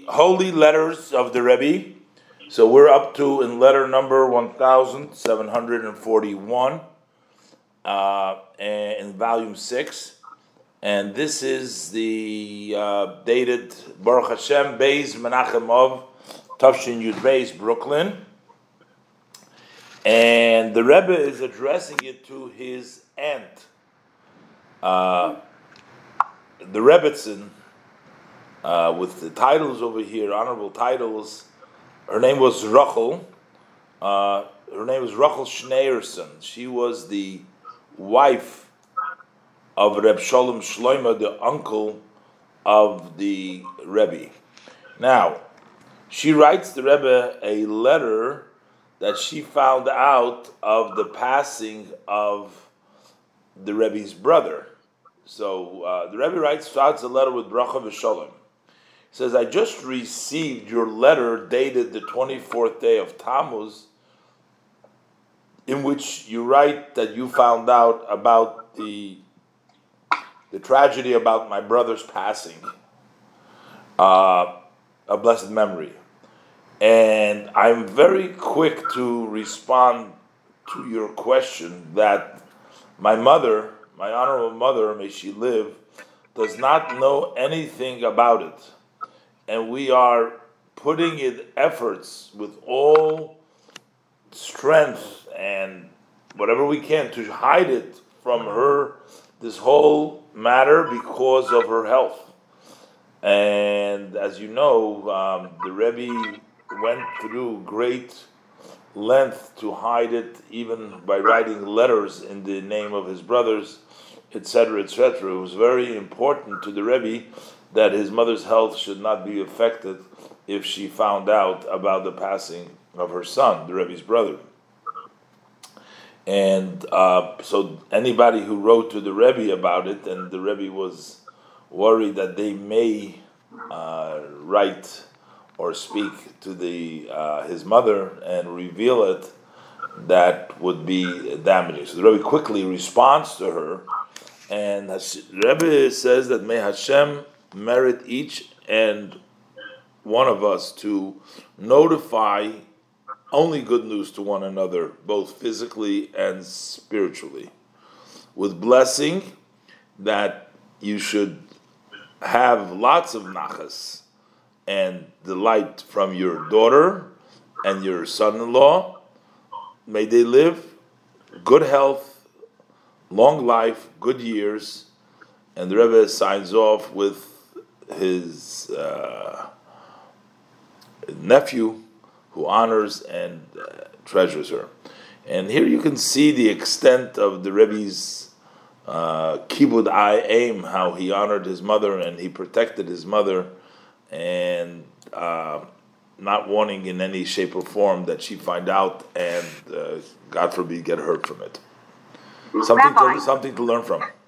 holy letters of the Rebbe. So we're up to in letter number 1741 in volume 6. And this is the dated Baruch Hashem Beis Menachem of Tafshin Yud Beis, Brooklyn. And the Rebbe is addressing it to his aunt, the Rebbetzin, with the titles over here, honorable titles. Her name was Rachel. Her name was Rachel Schneerson. She was the wife of Reb Sholem Shloima, the uncle of the Rebbe. Now, she writes the Rebbe a letter that she found out of the passing of the Rebbe's brother. So the Rebbe starts the letter with Bracha v'Sholem. He says, I just received your letter dated the 24th day of Tammuz, in which you write that you found out about the tragedy about my brother's passing, a blessed memory. And I'm very quick to respond to your question that my mother, my honorable mother, may she live, does not know anything about it. And we are putting in efforts with all strength and whatever we can to hide it from her, this whole matter, because of her health. And as you know, the Rebbe went through great length to hide it, even by writing letters in the name of his brothers, etc., etc. It was very important to the Rebbe that his mother's health should not be affected if she found out about the passing of her son, the Rebbe's brother. And so anybody who wrote to the Rebbe about it, and the Rebbe was worried that they may write or speak to his mother and reveal it, that would be damaging. So the Rebbe quickly responds to her, and the Rebbe says that may Hashem merit each and one of us to notify only good news to one another, both physically and spiritually, with blessing that you should have lots of nachas and delight from your daughter and your son-in-law. May they live good health, long life, good years. And the Rebbe signs off with his nephew, who honors and treasures her. And here you can see the extent of the Rebbe's kibud aim, how he honored his mother and he protected his mother, and not wanting in any shape or form that she find out and, God forbid, get hurt from it. Something to learn from.